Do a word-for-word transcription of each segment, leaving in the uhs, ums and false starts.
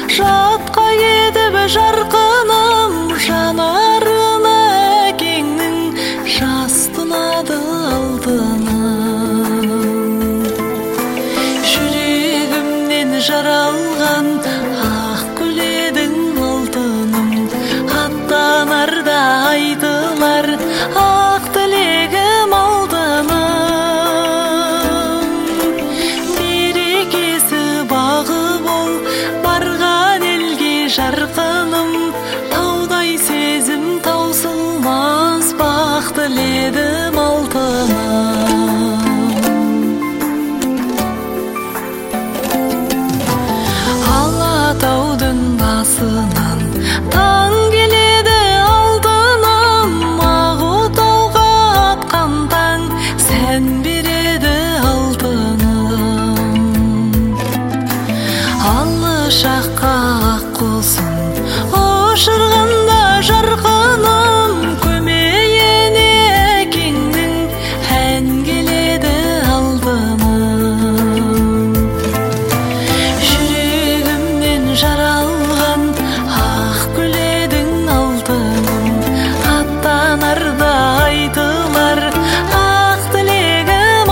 жатқа кетіп жарқыным, жанарына әкеңнің жас тұнады алтыным. Жүрегімнен жаралған ақ гүл едің алтыным, аттанарда айтылар ақ тілегім алтыным. Берекесі бағы бол барған елге жарқыным, таудай сезім таусылмас бақ тіледім алтыным. Алатаудың басынан таң келеді алтыным, ақ отауға атқан таң сән береді алтыным. Алшаққа ақ құсын ұшырғанда жарқыным, көмейіне әкеңнің ән келеді алтыным. Жүрегімнен жаралған ақ гүл едің алтыным, аттанарда айтылар ақ тілегім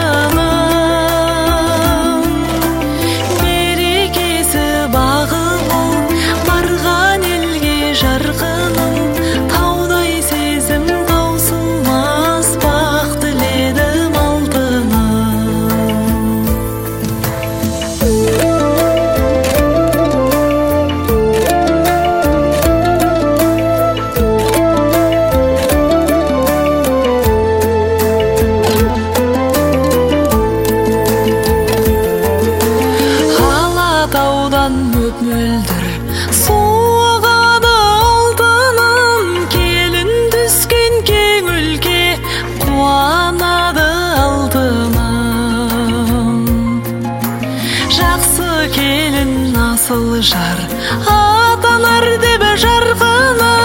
алтыным. Берекесі бағы бол барған елге жарқыным, таудай сезім таусылмас бақ тіледім алтыным. Алатаудан мөп-мөлдір суығады алтыным, келін түскен кең өлке қуанады алтыным. Жақсы келін асыл жар атанар деп жарқыным,